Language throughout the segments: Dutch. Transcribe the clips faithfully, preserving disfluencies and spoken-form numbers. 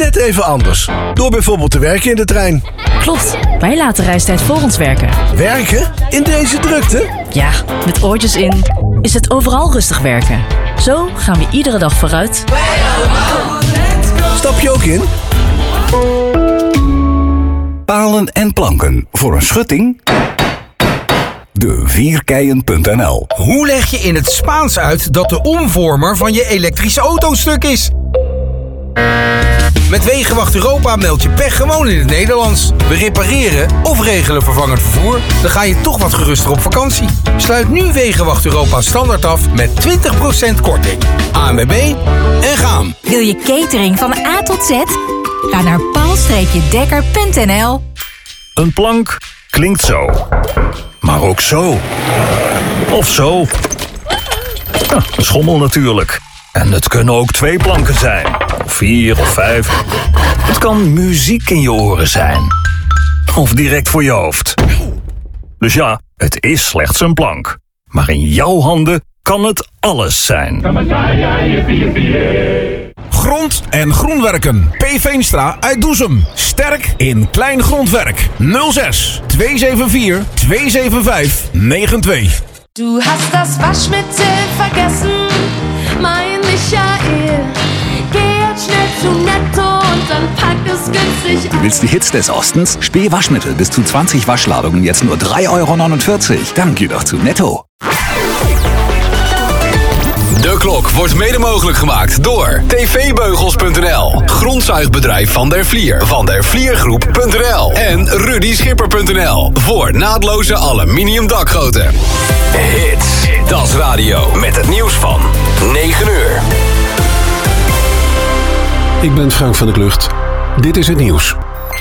net even anders. Door bijvoorbeeld te werken in de trein. Klopt, wij laten reistijd voor ons werken. Werken? In deze drukte? Ja, met oortjes in is het overal rustig werken. Zo gaan we iedere dag vooruit. Stap je ook in? Palen en planken voor een schutting? de vierkeien punt n l. Hoe leg je in het Spaans uit dat de omvormer van je elektrische auto stuk is? Met Wegenwacht Europa meld je pech gewoon in het Nederlands. We repareren of regelen vervangend vervoer. Dan ga je toch wat geruster op vakantie. Sluit nu Wegenwacht Europa standaard af met twintig procent korting. A N W B en gaan. Wil je catering van A tot Z? Ga naar paul dekker punt n l. Een plank klinkt zo. Maar ook zo. Of zo. Ja, een schommel natuurlijk. En het kunnen ook twee planken zijn. Of vier of vijf. Het kan muziek in je oren zijn. Of direct voor je hoofd. Dus ja, het is slechts een plank. Maar in jouw handen kan het alles zijn. Grond- en groenwerken. P. Veenstra uit Doezum. Sterk in klein grondwerk. nul zes twee zeven vier twee zeven vijf negen twee. Du hast das Waschmittel vergessen, mein Michael. Geh jetzt schnell zu Netto und dann pack es günstig Du willst die Hits des Ostens? Spee Waschmittel bis zu zwanzig Waschladungen jetzt nur drei Euro neunundvierzig. Dann geh doch zu Netto. De klok wordt mede mogelijk gemaakt door t v beugels punt n l, grondzuigbedrijf Van der Vlier, van der vliergroep punt n l en rudy schipper punt n l voor naadloze aluminium dakgoten. Hits, dat is radio met het nieuws van negen uur. Ik ben Frank van der Klucht. Dit is het nieuws.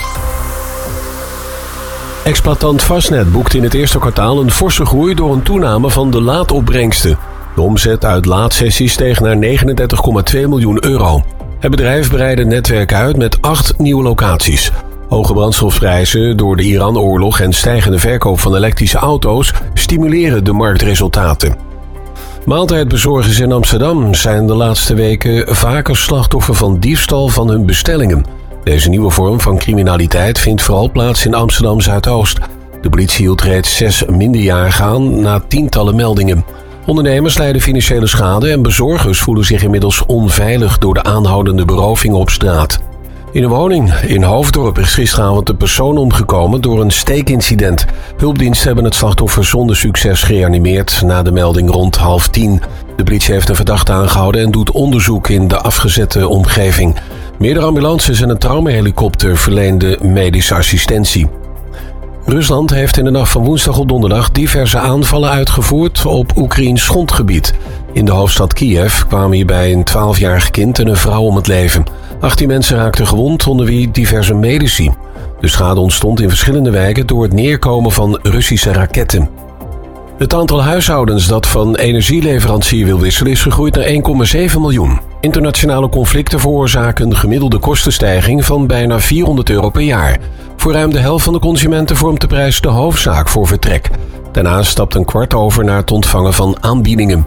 Exploitant Fastnet boekt in het eerste kwartaal een forse groei door een toename van de laadopbrengsten. De omzet uit laadsessies steeg naar negenendertig komma twee miljoen euro. Het bedrijf breidde het netwerk uit met acht nieuwe locaties. Hoge brandstofprijzen door de Iran-oorlog en stijgende verkoop van elektrische auto's stimuleren de marktresultaten. Maaltijdbezorgers in Amsterdam zijn de laatste weken vaker slachtoffer van diefstal van hun bestellingen. Deze nieuwe vorm van criminaliteit vindt vooral plaats in Amsterdam-Zuidoost. De politie hield reeds zes minderjarigen aan na tientallen meldingen. Ondernemers lijden financiële schade en bezorgers voelen zich inmiddels onveilig door de aanhoudende berovingen op straat. In een woning in Hoofddorp is gisteravond een persoon omgekomen door een steekincident. Hulpdiensten hebben het slachtoffer zonder succes gereanimeerd na de melding rond half tien. De politie heeft een verdachte aangehouden en doet onderzoek in de afgezette omgeving. Meerdere ambulances en een traumahelikopter verleenden medische assistentie. Rusland heeft in de nacht van woensdag op donderdag diverse aanvallen uitgevoerd op Oekraïns grondgebied. In de hoofdstad Kiev kwamen hierbij een twaalfjarig kind en een vrouw om het leven. achttien mensen raakten gewond, onder wie diverse medici. De schade ontstond in verschillende wijken door het neerkomen van Russische raketten. Het aantal huishoudens dat van energieleverancier wil wisselen is gegroeid naar één komma zeven miljoen. Internationale conflicten veroorzaken een gemiddelde kostenstijging van bijna vierhonderd euro per jaar. Voor ruim de helft van de consumenten vormt de prijs de hoofdzaak voor vertrek. Daarna stapt een kwart over naar het ontvangen van aanbiedingen.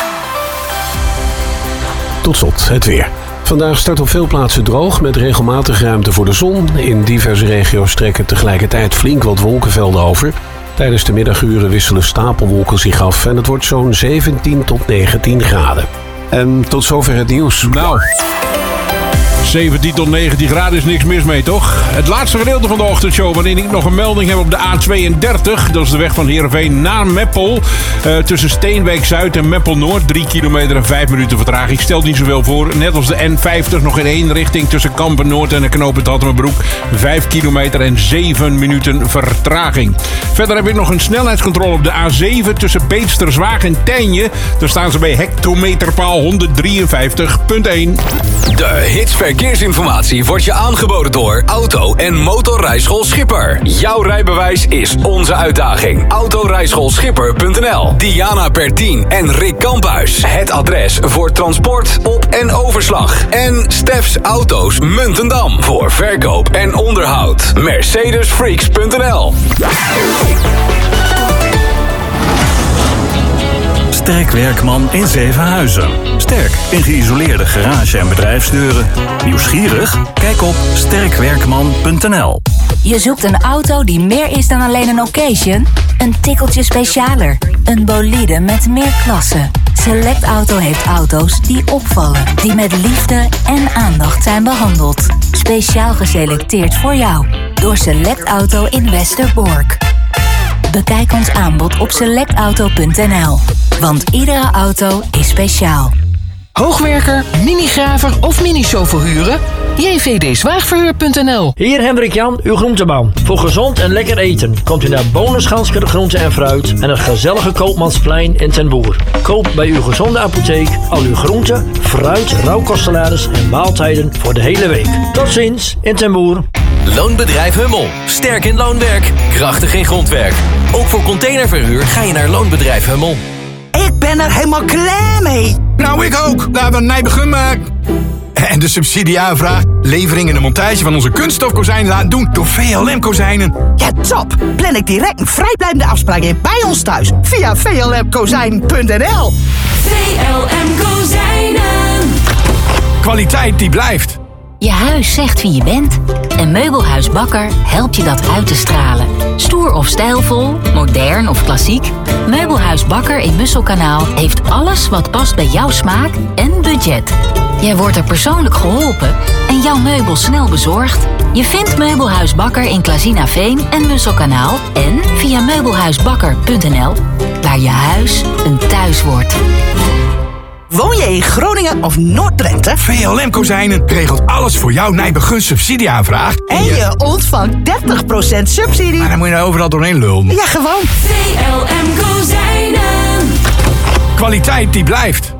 Tot slot het weer. Vandaag start op veel plaatsen droog met regelmatig ruimte voor de zon. In diverse regio's trekken tegelijkertijd flink wat wolkenvelden over. Tijdens de middaguren wisselen stapelwolken zich af en het wordt zo'n zeventien tot negentien graden. En tot zover het nieuws. Nou, zeventien tot negentien graden is niks mis mee, toch? Het laatste gedeelte van de ochtendshow, waarin ik nog een melding heb op de A tweeëndertig. Dat is de weg van Heerenveen naar Meppel. Uh, tussen Steenwijk Zuid en Meppel Noord. Drie kilometer en vijf minuten vertraging. Stelt niet zoveel voor. Net als de N vijftig nog in één richting tussen Kampen Noord en de knooppunt Hattemerbroek. Vijf kilometer en zeven minuten vertraging. Verder heb ik nog een snelheidscontrole op de A zeven tussen Beemsterswaag en Tijnje. Daar staan ze bij hectometerpaal honderddrieënvijftig komma één. De Hits Verkeersinformatie wordt je aangeboden door Auto- en Motorrijschool Schipper. Jouw rijbewijs is onze uitdaging. Autorijschool schipper punt n l. Diana Pertien en Rick Kamphuis. Het adres voor transport, op- en overslag. En Stefs Auto's Muntendam. Voor verkoop en onderhoud. Mercedes Freaks punt n l. Sterk Werkman in Zevenhuizen. Sterk in geïsoleerde garage- en bedrijfsdeuren. Nieuwsgierig? Kijk op sterk werkman punt n l. Je zoekt een auto die meer is dan alleen een occasion? Een tikkeltje specialer. Een bolide met meer klasse. Select Auto heeft auto's die opvallen. Die met liefde en aandacht zijn behandeld. Speciaal geselecteerd voor jou. Door Select Auto in Westerbork. Bekijk ons aanbod op select auto punt n l. Want iedere auto is speciaal. Hoogwerker, minigraver of mini-show huren? j v d zwaagverhuur punt n l. Hier Hendrik Jan, uw groenteman. Voor gezond en lekker eten komt u naar Bonenschansker Groente en Fruit en het gezellige Koopmansplein in Ten Boer. Koop bij uw gezonde apotheek al uw groente, fruit, rauwkostsalades en maaltijden voor de hele week. Tot ziens in Ten Boer. Loonbedrijf Hummel. Sterk in loonwerk, krachtig in grondwerk. Ook voor containerverhuur ga je naar Loonbedrijf Hummel. Ik ben er helemaal klaar mee. Nou, ik ook. Laten we Nijbegum maken. En de subsidieaanvraag, levering en de montage van onze kunststofkozijnen laten doen door V L M Kozijnen. Ja, top. Plan ik direct een vrijblijvende afspraak in bij ons thuis via v l m kozijn punt n l. V L M Kozijnen. Kwaliteit die blijft. Je huis zegt wie je bent. En Meubelhuis Bakker helpt je dat uit te stralen. Stoer of stijlvol, modern of klassiek. Meubelhuis Bakker in Musselkanaal heeft alles wat past bij jouw smaak en budget. Jij wordt er persoonlijk geholpen en jouw meubel snel bezorgd. Je vindt Meubelhuis Bakker in Klazinaveen en Musselkanaal en via meubelhuisbakker punt n l, waar je huis een thuis wordt. Woon je in Groningen of Noord-Drenthe? V L M Kozijnen regelt alles voor jouw Nijbegum subsidieaanvraag. En je ontvangt dertig procent subsidie. Maar dan moet je nou overal doorheen lullen. Ja, gewoon. V L M Kozijnen. Kwaliteit die blijft.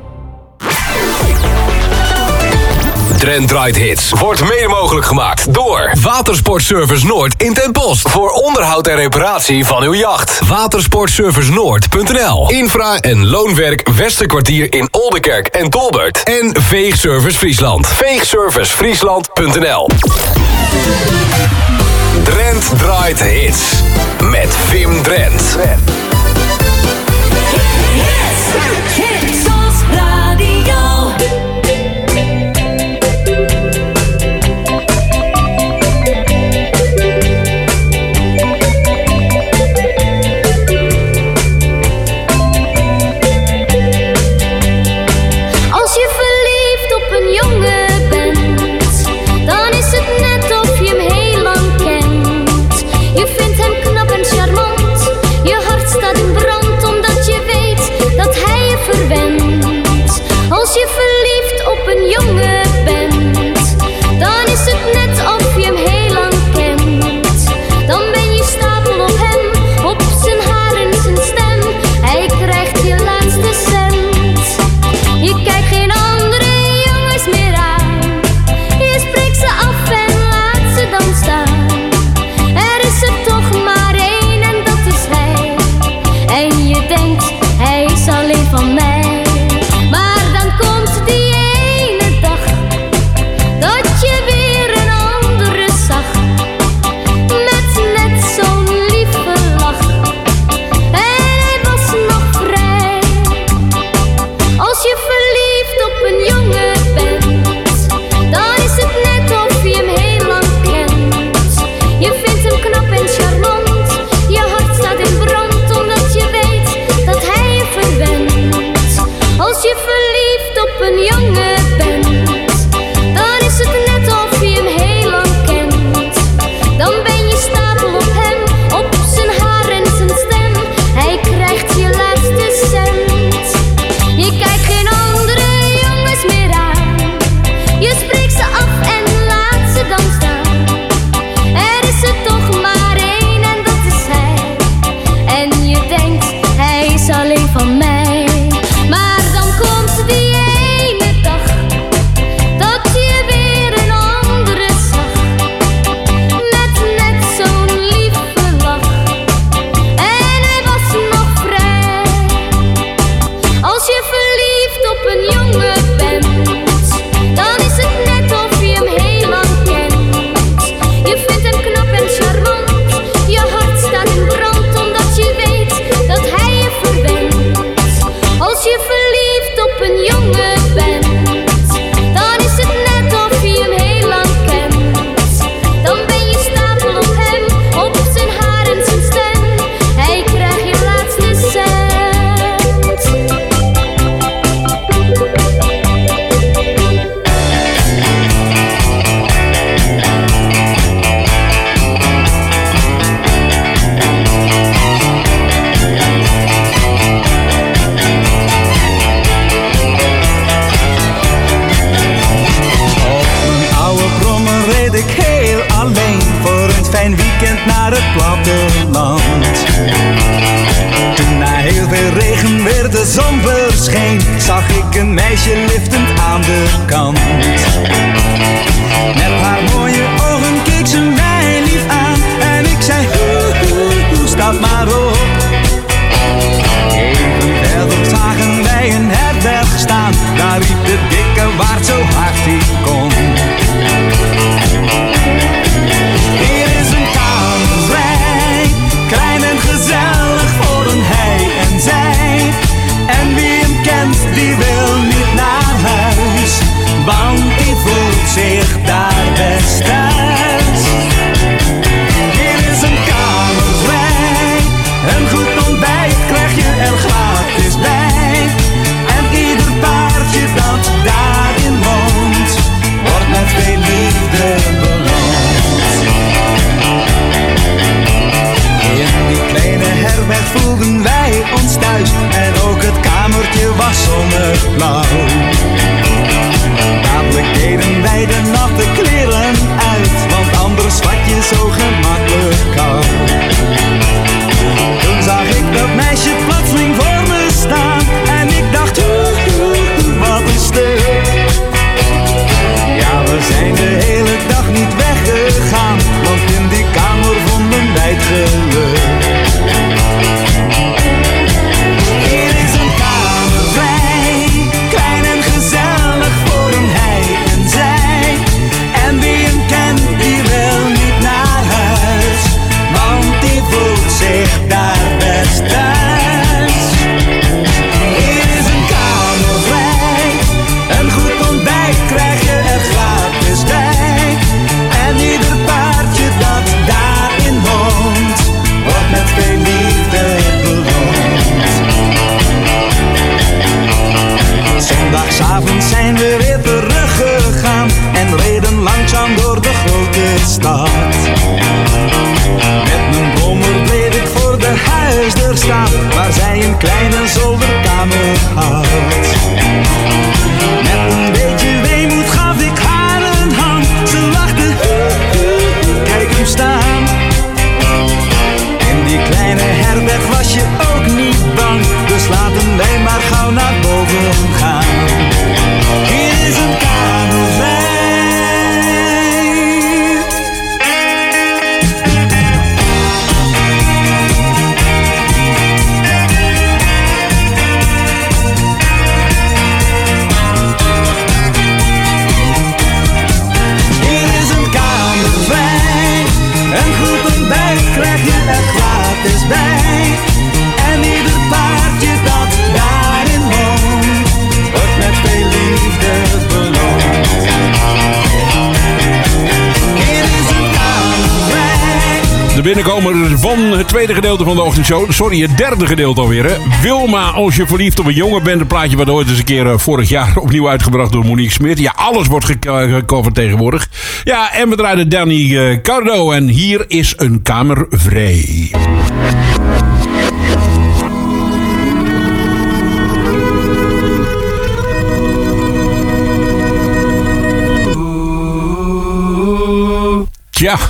Trend Draait Hits wordt mede mogelijk gemaakt door Watersportservice Noord in Ten Bosch. Voor onderhoud en reparatie van uw jacht. watersportservice noord punt n l. Infra- en loonwerk Westerkwartier in Oldenkerk en Tolbert. En Veegservice Friesland. veegservice friesland punt n l. Trend Draait Hits met Wim Drent. Hits op radio. Als je verliefd op een jongen bent, dan is het net of je hem heel lang kent. Je vindt hem knap en charmant, je hart staat in brand. alleen voor een fijn weekend naar het platteland. Toen na heel veel regen weer de zon verscheen, zag ik een meisje liftend aan de kant. Met haar mooie ogen keek ze mij lief aan en ik zei hoe, hoe, hoe, stap maar op. Even verder zagen wij een herberg staan, daar riep de dikke waard zo hard hij kon. Hier is een kamer vrij, klein en gezellig voor een hij en zij. En wie hem kent, die wil niet naar huis, want die voelt zich daar best thuis. Hier is een kamer vrij, een goed ontbijt krijg je er gratis bij. En ieder paardje dat daarin woont, wordt met veel liefde beloond. In die kleine herberg voelden wij ons thuis en ook het kamertje was zonneblauw. Dadelijk deden wij de natte kleren uit, want anders vat je zo gemakkelijk kou. Toen zag ik dat meisje plotseling voor me staan en ik dacht, oeh, oeh, oeh, wat een stuk. Ja, we zijn de hele dag niet weggegaan, want in die kamer vonden wij het geluk. Hier is een kamer vrij, klein en gezellig voor een hij en zij. En wie hem kent, die wil niet naar huis, want die voelt zich daar best thuis. Hier is een kamer vrij, een goed ontbijt krijg je er gratis bij. En ieder paardje dat daarin woont, wordt met veel liefde beloond. Zondagsavond zijn we weer teruggegaan en reden langzaam door de grote stad. Met mijn brommer bleef ik voor de huisdeur staan, waar zij een kleine zolderkamer had. Met een beetje weemoed gaf ik haar een hand, ze lachte, kijk hem staan. In die kleine herberg was je ook niet bang, dus laten wij maar gauw naar boven gaan. Hier is een kamer vrij. Hier is een kamer vrij, een goed ontbijt krijg je er gratis bij. En ieder paardje dat daarin woont, wordt met veel liefde beloond. Hier is een kamer vrij. De binnenkomer van het tweede gedeelte van de ochtendshow. Sorry, het derde gedeelte alweer. Hè. Wilma, als je verliefd op een jongen bent. Een plaatje wat ooit eens een keer uh, vorig jaar opnieuw uitgebracht door Monique Smit. Ja, alles wordt gecoverd tegenwoordig. Ja, en we draaiden Danny uh, Cardo. En hier is een kamer vrij. Tja.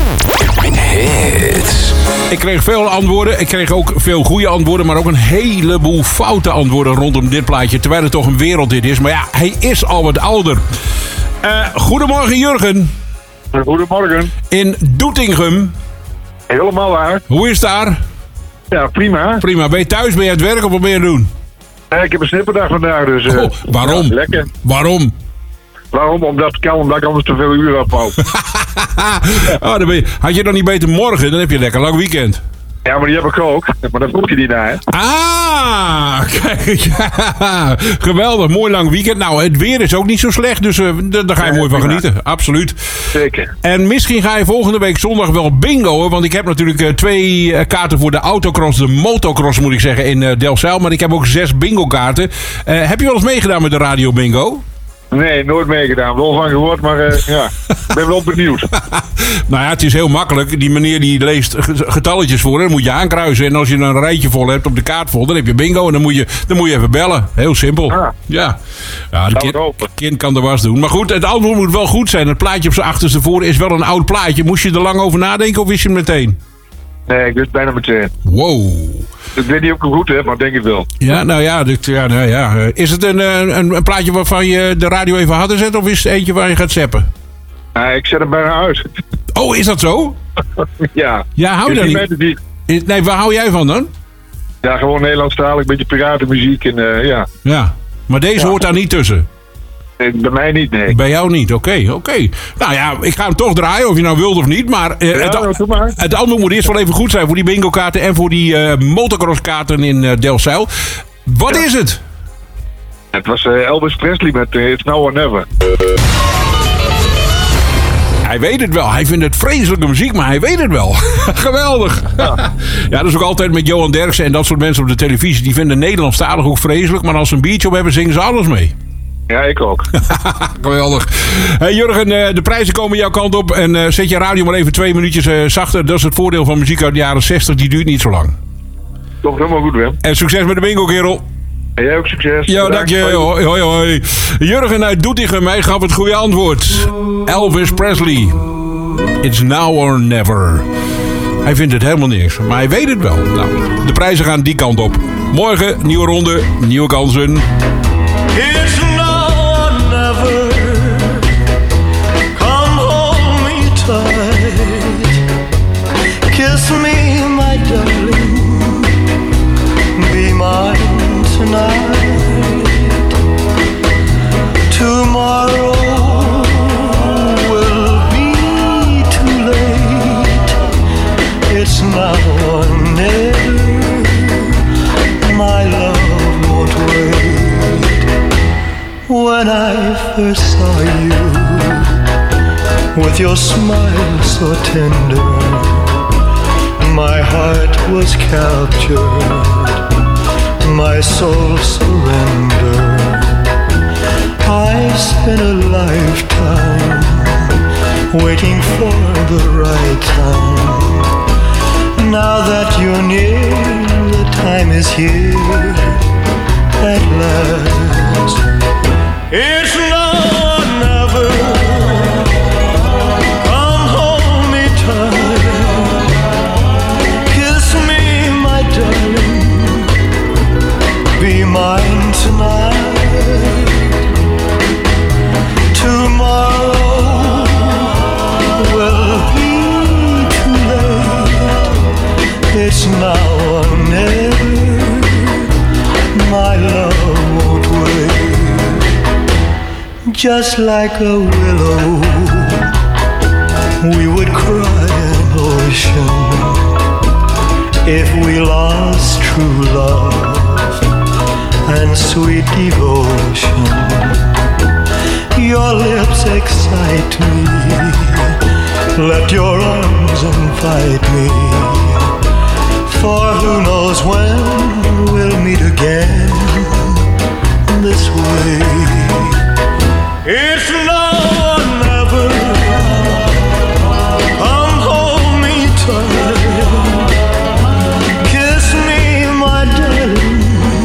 Hits. Ik kreeg veel antwoorden. Ik kreeg ook veel goede antwoorden. Maar ook een heleboel foute antwoorden rondom dit plaatje. Terwijl het toch een werelddit is. Maar ja, hij is al wat ouder. Uh, goedemorgen Jurgen. Goedemorgen. In Doetinchem. Helemaal waar. Hoe is het daar? Ja, prima. Prima. Ben je thuis? Ben je aan het werk of wat ben je aan het doen? Nee, ik heb een snipperdag vandaag. Dus, uh, oh, waarom? Ja, lekker. Waarom? Waarom? Omdat het kan, omdat ik anders te veel uren afval. oh, dan ben je, had je dan niet beter morgen? Dan heb je een lekker lang weekend. Ja, maar die heb ik ook. Maar dat vroeg je niet naar, hè? Ah, kijk. Ja, geweldig. Mooi lang weekend. Nou, het weer is ook niet zo slecht. Dus uh, d- daar ga je ja, mooi van genieten. Absoluut. Zeker. En misschien ga je volgende week zondag wel bingoen. Want ik heb natuurlijk uh, twee uh, kaarten voor de autocross. De motocross moet ik zeggen in uh, Delfzijl. Maar ik heb ook zes bingo kaarten. Uh, heb je wel eens meegedaan met de radio bingo? Nee, nooit meegedaan. Wel van gehoord, maar uh, ja, ik ben wel benieuwd. Nou ja, het is heel makkelijk. Die meneer die leest getalletjes voor. Dan moet je aankruisen. En als je een rijtje vol hebt op de kaart vol, dan heb je bingo. En dan moet je, dan moet je even bellen. Heel simpel. Ah. Ja, ja de kind, kind kan de was doen. Maar goed, het antwoord moet wel goed zijn. Het plaatje op zijn achterste voor is wel een oud plaatje. Moest je er lang over nadenken of wist je het meteen? Nee, ik wist bijna meteen. Wow. Ik weet niet of ik het goed heb, maar denk ik wel. Ja, nou ja, dit, ja, nou ja. Is het een, een, een plaatje waarvan je de radio even harder zet? Of is het eentje waar je gaat zappen? Uh, ik zet hem bijna uit. Oh, is dat zo? Ja. Ja, hou je daar niet? niet? Nee, waar hou jij van dan? Ja, gewoon Nederlandstalig, een beetje piratenmuziek en uh, ja. Ja, maar deze ja. hoort daar niet tussen? Nee, bij mij niet, nee. Bij jou niet, oké, okay, oké. Okay. Nou ja, ik ga hem toch draaien, of je nou wilt of niet. Maar, uh, ja, het, maar. het antwoord moet eerst wel even goed zijn voor die bingo kaarten en voor die uh, motocrosskaarten in uh, Delfzijl. Wat ja. is het? Het was uh, Elvis Presley met uh, It's Now or Never. Hij weet het wel. Hij vindt het vreselijke muziek, maar hij weet het wel. Geweldig. Ja. ja, dat is ook altijd met Johan Derksen en dat soort mensen op de televisie. Die vinden Nederlandstalig ook vreselijk, maar als ze een biertje op hebben, zingen ze alles mee. Ja, ik ook. Geweldig. Hey Jurgen, de prijzen komen jouw kant op. En uh, zet je radio maar even twee minuutjes uh, zachter. Dat is het voordeel van muziek uit de jaren zestig. Die duurt niet zo lang. Toch helemaal goed, Wim. En succes met de bingo, kerel. En jij ook succes. Ja, dank je. Hoi, hoi, hoi. Jurgen uit Doetinchem, hij gaf het goede antwoord. Elvis Presley. It's now or never. Hij vindt het helemaal niks, maar hij weet het wel. Nou, de prijzen gaan die kant op. Morgen, nieuwe ronde, nieuwe kansen. It's now or never. Come hold me tight. Kiss me, my darling. Be mine tonight. Tomorrow will be too late. It's now or never. My love won't wait. When I first saw you, with your smile so tender, my heart was captured, my soul surrendered. I spent a lifetime waiting for the right time. Now that you're near, the time is here at last. It's now or never. Come hold me tight. Kiss me, my darling. Be mine tonight. Tomorrow will be too late. It's now or never. My love won't wait. Just like a willow, we would cry an ocean if we lost true love and sweet devotion. Your lips excite me, let your arms invite me, for who knows when we'll meet again this way. It's now or never. Come hold me tight. Kiss me, my darling.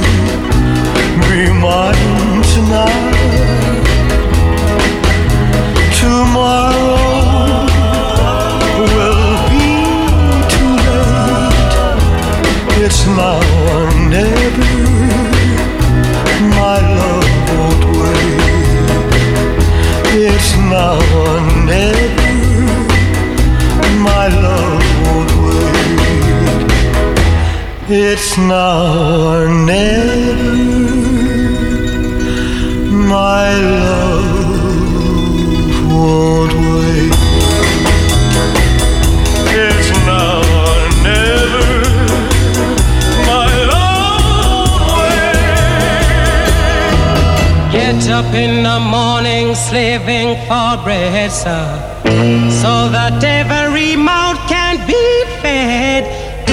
Be mine tonight. Tomorrow will be too late. It's now or never. My love won't wait. It's now or never. My love won't wait. It's now or never. My love won't wait. It's now or never. My love won't wait. Get up in the morning, slaving for bread, sir, so that every mouth can be fed.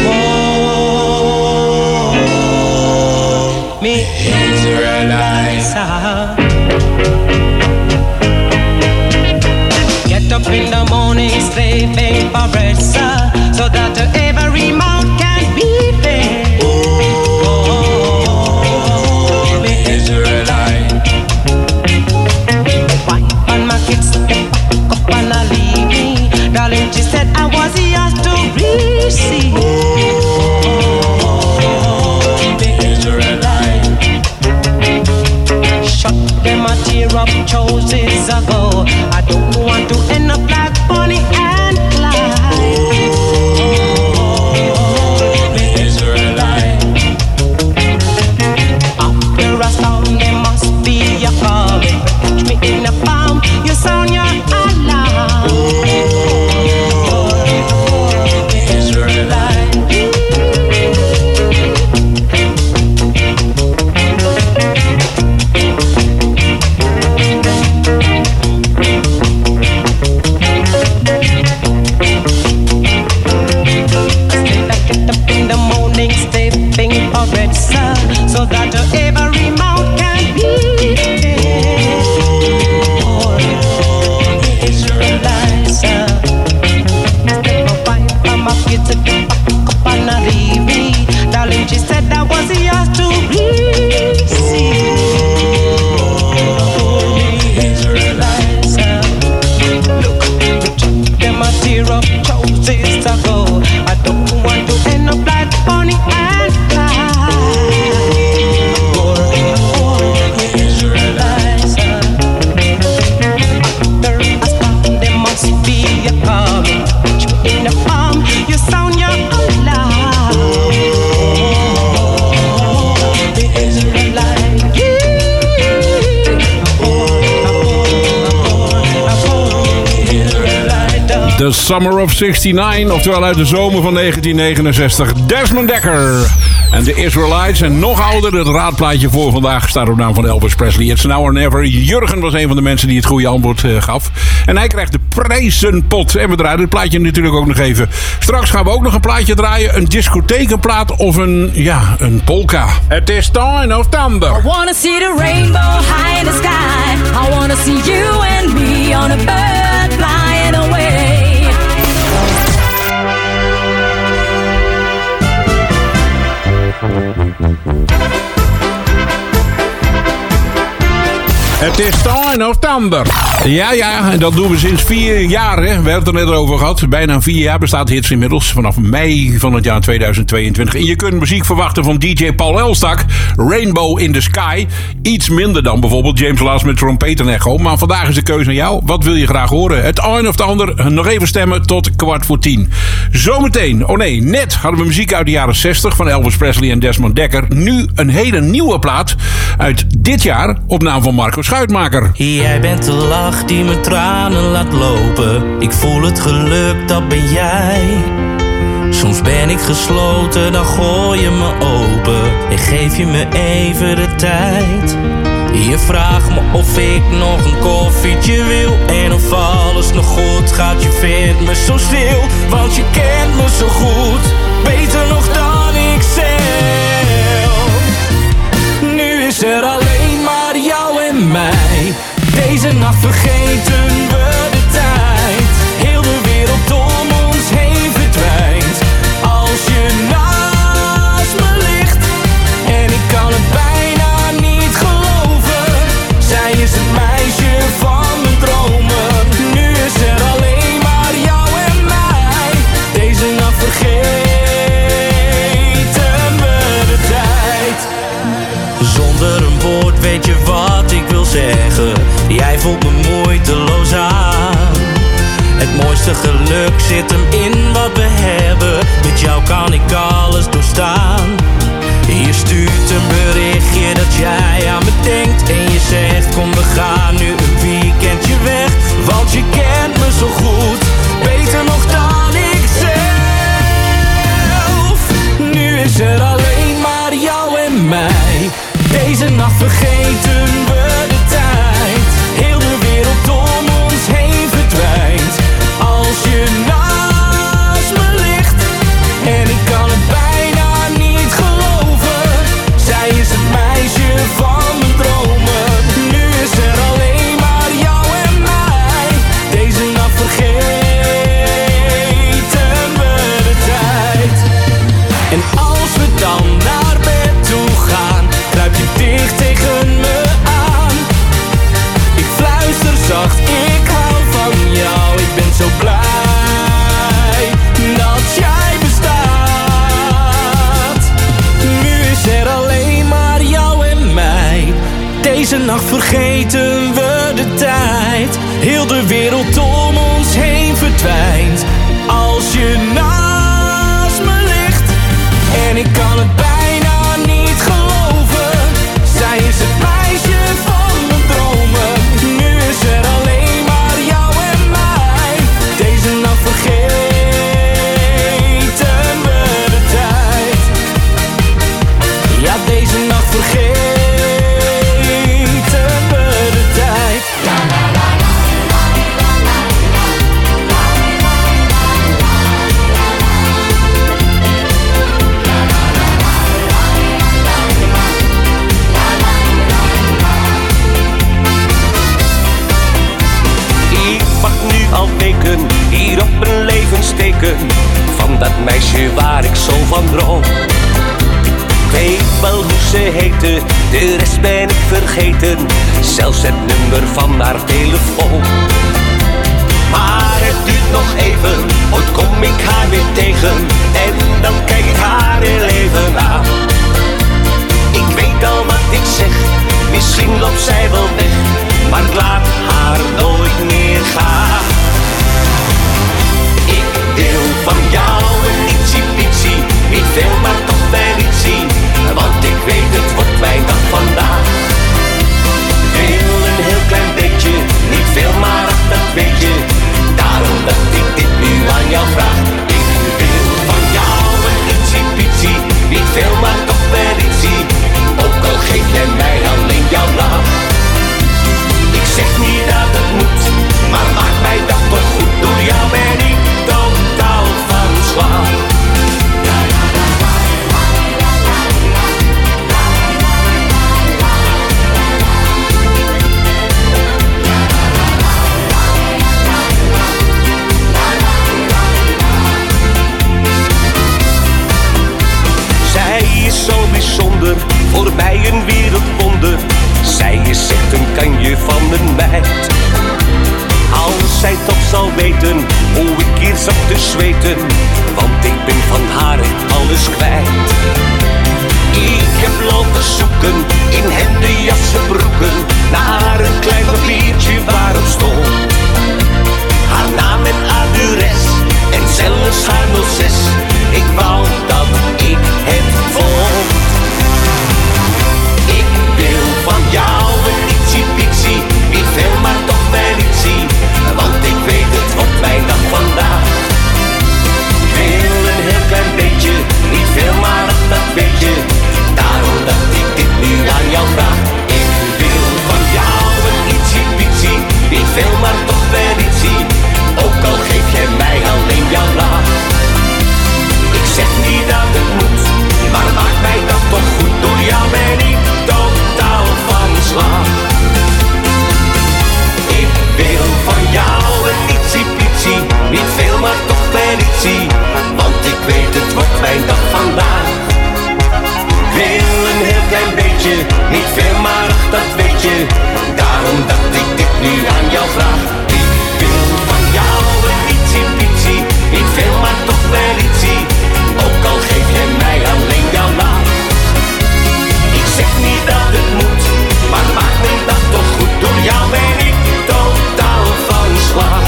Oh, me Israelites, sir. up in the morning slaving for bread, sir, so that every mouth can be fed. Oh, the Israelite. Why on my kids step up and I leave me? Darling, she said I was yours to receive. Tear up choices ago. I don't want to end up like Bonnie and Clyde. Oh, the Israelite. After a storm, there must be a calm. Catch me in the palm, you sound your alarm. Oh, the Israelite. So that every mouth can be fed. Oh, the Israelites. Step up, I'm up, you took the back up and I leave me. Darling, she said that was yours to receive. Oh, the Israelites. Look, them a tear up choices ago. I don't want to end up like Bonnie and Clyde. The Summer of zestig, oftewel uit de zomer van negentien negenenzestig. Desmond Dekker en de Israelites. En nog ouder, het raadplaatje voor vandaag staat op naam van Elvis Presley. It's now or never. Jurgen was een van de mensen die het goede antwoord uh, gaf. En hij krijgt de prijzenpot. En we draaien het plaatje natuurlijk ook nog even. Straks gaan we ook nog een plaatje draaien. Een discothekenplaat of een, ja, een polka. Het is Time of Thunder. I wanna see the rainbow high in the sky. I wanna see you and me on a bird flying away. Het is Time of Thunder. Ja, ja, en dat doen we sinds vier jaar. Hè. We hebben het er net over gehad. Bijna vier jaar bestaat Hits inmiddels. Vanaf mei van het jaar tweeduizend tweeëntwintig. En je kunt muziek verwachten van D J Paul Elstak. Rainbow in the Sky. Iets minder dan bijvoorbeeld James Last met Trompet en Echo. Maar vandaag is de keuze aan jou. Wat wil je graag horen? Het een of het ander. Nog even stemmen tot kwart voor tien. Zometeen. Oh nee, net hadden we muziek uit de jaren zestig van Elvis Presley en Desmond Dekker. Nu een hele nieuwe plaat uit dit jaar op naam van Marco Schuitmaker. Jij bent de lach die me tranen laat lopen. Ik voel het geluk, dat ben jij. Soms ben ik gesloten, dan gooi je me open en geef je me even de tijd. Je vraagt me of ik nog een koffietje wil en of alles nog goed gaat. Je vindt me zo stil, want je kent me zo goed. Beter nog dan ik zelf. Nu is er alleen maar jou en mij. Deze nacht vergeten we de tijd. Heel de wereld om ons heen verdwijnt. Als je naast me ligt en ik kan het bijna niet geloven. Zij is het meisje van mijn dromen. Nu is er alleen maar jou en mij. Deze nacht vergeten we de tijd. Zonder een woord weet je wat ik wil zeggen. Jij voelt me moeiteloos aan. Het mooiste geluk zit hem in wat we hebben. Met jou kan ik alles doorstaan. Je stuurt een berichtje dat jij aan me denkt. En je zegt kom we gaan nu een weekendje weg. Want je kent me zo goed. Beter nog dan ik zelf. Nu is er alleen maar jou en mij. Deze nacht vergeten we de tijd. Heel de wereld om ons heen verdwijnt. Als je naast me ligt en ik kan het bijna niet geloven. Zij is het meisje van mijn dromen. Nu is er alleen maar jou en mij. Deze nacht vergeten van droom. Ik weet wel hoe ze heette, de rest ben ik vergeten. Zelfs het nummer van haar telefoon. Maar het duurt nog even, ooit kom ik haar weer tegen. En dan kijk ik haar heel even aan. Ik weet al wat ik zeg, misschien loopt zij wel weg. Maar ik laat haar nooit meer gaan. Ik wil van jou een ietsiepietsie, niet veel maar toch wel iets zien. Want ik weet het wordt mijn dag vandaag. Ik wil een heel klein beetje, niet veel maar ach, dat weet je. Daarom dat ik dit nu aan jou vraag. Ik wil van jou een ietsiepietsie, niet veel maar toch wel iets zien. Ook al geef jij mij alleen jouw naam. Ik zeg niet dat het moet, maar maak mij dat toch goed. Door jou ben ik totaal van slag. Zij is zo bijzonder, voor mij een wereldwonder. Zij is echt een kanje van een meid. Als zij toch zal weten hoe ik hier zat te zweten. Want ik ben van haar echt alles kwijt. Ik heb lopen zoeken in hemden, jassen, broeken. Naar een klein papiertje waarop stond haar naam en adres en zelfs haar nul zes. Ik wou dat ik het vond. Ik wil van jou een ietsiepietsie, niet veel maar toch wel iets zien. Want ik weet het wordt mijn dag vandaag. Ik wil een heel klein beetje, niet veel maar ach, dat weet je. Daarom dat ik dit nu aan jou vraag. Ik wil van jou een ietsiepietsie, niet veel maar toch wel iets zien. Ook al geef jij mij alleen jouw naam. Ik zeg niet dat het moet, maar maak mij dat toch goed. Door jou ben ik totaal van slag. Ik wil van jou een ietsiepietsie, niet veel maar toch wel iets zien. Want ik weet het wordt mijn dag vandaag. Ik wil een heel klein beetje, niet veel maar ach, dat weet je. Daarom dat ik dit nu aan jou vraag. Ik wil van jou een ietsiepietsie, niet veel maar toch wel iets zien. Ook al geef jij mij alleen jouw naam. Ik zeg niet dat het moet, maar maak me dat toch goed. Door jou ben ik totaal van slag.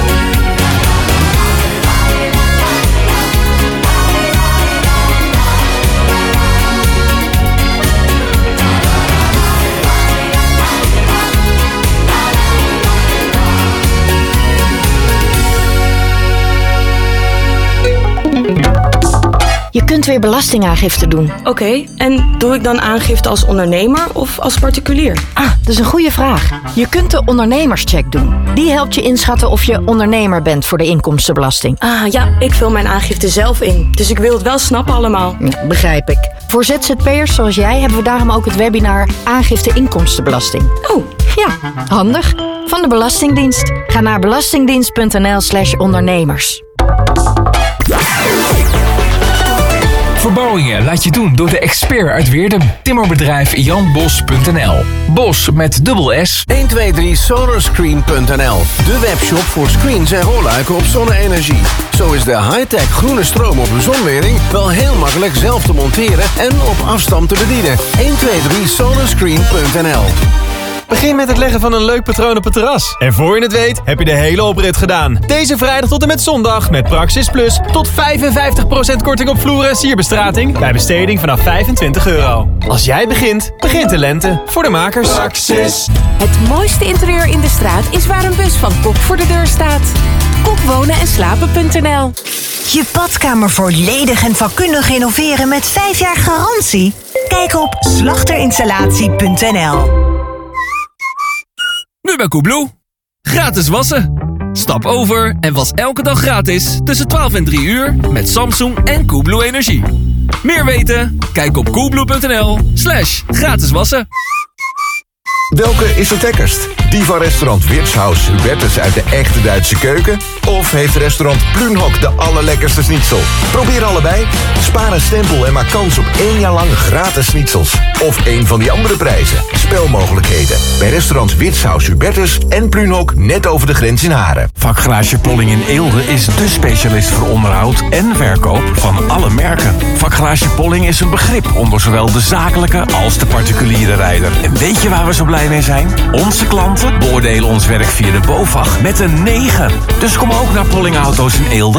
Je kunt weer belastingaangifte doen. Oké, okay, en doe ik dan aangifte als ondernemer of als particulier? Ah, dat is een goede vraag. Je kunt de ondernemerscheck doen. Die helpt je inschatten of je ondernemer bent voor de inkomstenbelasting. Ah ja, ik vul mijn aangifte zelf in. Dus ik wil het wel snappen allemaal. Ja, begrijp ik. Voor Z Z P'ers zoals jij hebben we daarom ook het webinar Aangifte Inkomstenbelasting. Oh. Ja, handig. Van de Belastingdienst. Ga naar belastingdienst.nl slash ondernemers. Verbouwingen laat je doen door de expert uit Weerdum. Timmerbedrijf jan bos punt n l. Bos met dubbel S. een twee drie solarscreen punt n l. De webshop voor screens en rolluiken op zonne-energie. Zo is de high-tech groene stroom op uw zonwering wel heel makkelijk zelf te monteren en op afstand te bedienen. een twee drie solarscreen punt n l. Begin met het leggen van een leuk patroon op het terras. En voor je het weet, heb je de hele oprit gedaan. Deze vrijdag tot en met zondag met Praxis Plus tot vijfenvijftig procent korting op vloer- en sierbestrating bij besteding vanaf vijfentwintig euro. Als jij begint, begint de lente. Voor de makers. Praxis. Het mooiste interieur in de straat is waar een bus van Kok voor de deur staat. kok wonen en slapen punt n l. Je badkamer volledig en vakkundig renoveren met vijf jaar garantie? Kijk op slachterinstallatie punt n l. Nu bij Coolblue. Gratis wassen. Stap over en was elke dag gratis tussen twaalf en drie uur met Samsung en Coolblue Energie. Meer weten? Kijk op coolblue punt n l slash gratis wassen. Welke is het lekkerst? Die van restaurant Wirtshaus Hubertus uit de echte Duitse keuken? Of heeft restaurant Plunhok de allerlekkerste schnitzel? Probeer allebei. Spaar een stempel en maak kans op één jaar lang gratis schnitzels. Of één van die andere prijzen. Spelmogelijkheden bij restaurant Wirtshaus Hubertus en Plunhok net over de grens in Haren. Vakgarage Polling in Eelde is de specialist voor onderhoud en verkoop van alle merken. Vakgarage Polling is een begrip onder zowel de zakelijke als de particuliere rijder. En weet je waar we zo blij mee zijn? Onze klanten beoordelen ons werk via de BOVAG met een negen. Dus kom ook naar Polling Auto's in Eelde.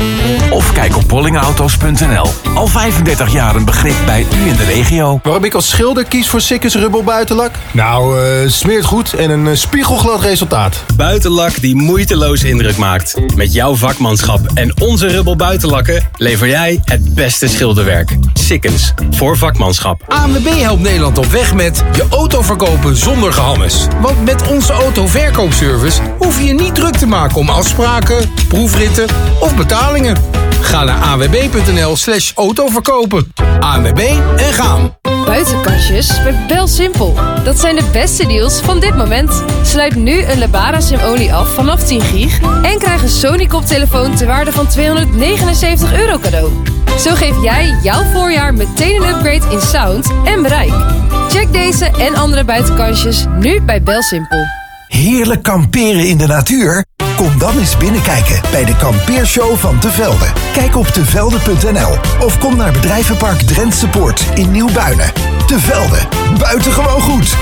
Of kijk op polling auto's punt n l. Al vijfendertig jaar een begrip bij u in de regio. Waarom ik als schilder kies voor Sikkes Rubber buitenlak? Nou, uh, smeert goed en een uh, spiegelglad resultaat. Buitenlak die moeiteloos indruk maakt. Met jouw vakmanschap en onze Rubbel buitenlakken lever jij het beste schilderwerk. Sikkens, voor vakmanschap. A N W B helpt Nederland op weg met je auto verkopen zonder gehammes. Want met onze autoverkoopservice hoef je je niet druk te maken om afspraken, proefritten of betalingen. Ga naar a n w b punt n l slash autoverkopen. A N W B en gaan. Buitenkastjes met BelSimpel. Dat zijn de beste deals van dit moment. Sluit nu een Lebara Sim-olie af vanaf tien gig en krijg een Sony koptelefoon ter waarde van tweehonderdnegenenzeventig euro cadeau. Zo geef jij jouw voorjaar meteen een upgrade in sound en bereik. Check deze en andere buitenkastjes nu bij BelSimpel. Heerlijk kamperen in de natuur? Kom dan eens binnenkijken bij de kampeershow van Te Velde. Kijk op tevelde punt n l of kom naar bedrijvenpark Drentse Poort in Nieuwbuinen. Te Velde, buitengewoon goed.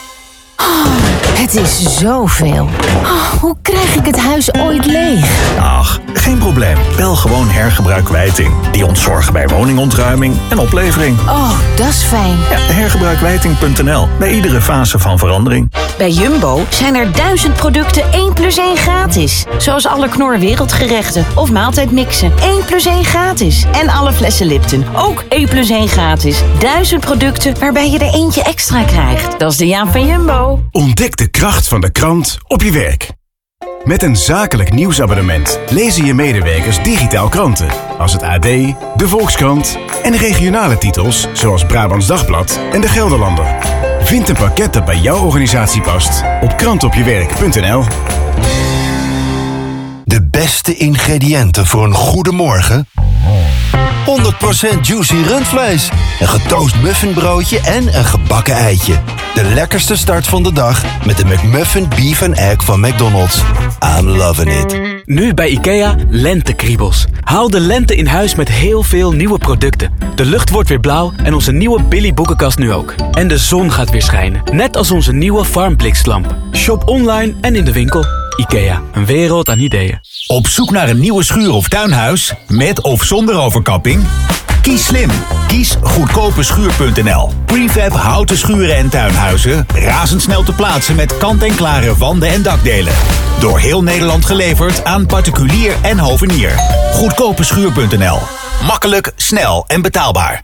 Oh, het is zoveel. Oh, hoe krijg ik het huis ooit leeg? Ach, geen probleem. Bel gewoon Hergebruikwijting. Die ontzorgen bij woningontruiming en oplevering. Oh, dat is fijn. Ja, hergebruikwijting punt n l. Bij iedere fase van verandering. Bij Jumbo zijn er duizend producten één plus één gratis. Zoals alle Knor wereldgerechten of maaltijdmixen. één plus één gratis. En alle flessen Lipton. Ook één plus één gratis. Duizend producten waarbij je er eentje extra krijgt. Dat is de Jaap van Jumbo. Ontdek de kracht van de krant op je werk. Met een zakelijk nieuwsabonnement lezen je medewerkers digitaal kranten. Als het A D, de Volkskrant en regionale titels zoals Brabants Dagblad en de Gelderlander. Vind een pakket dat bij jouw organisatie past op krantopjewerk punt n l. De beste ingrediënten voor een goede morgen? honderd procent juicy rundvlees, een getoast muffinbroodje en een gebakken eitje. De lekkerste start van de dag met de McMuffin Beef and Egg van McDonald's. I'm loving it. Nu bij IKEA lentekriebels. Haal de lente in huis met heel veel nieuwe producten. De lucht wordt weer blauw en onze nieuwe Billy boekenkast nu ook. En de zon gaat weer schijnen, net als onze nieuwe Farmblixlamp. Shop online en in de winkel. IKEA, een wereld aan ideeën. Op zoek naar een nieuwe schuur of tuinhuis? Met of zonder overkapping? Kies slim. Kies goedkope schuur punt n l. Prefab houten schuren en tuinhuizen. Razendsnel te plaatsen met kant-en-klare wanden en dakdelen. Door heel Nederland geleverd aan particulier en hovenier. goedkope schuur punt n l. Makkelijk, snel en betaalbaar.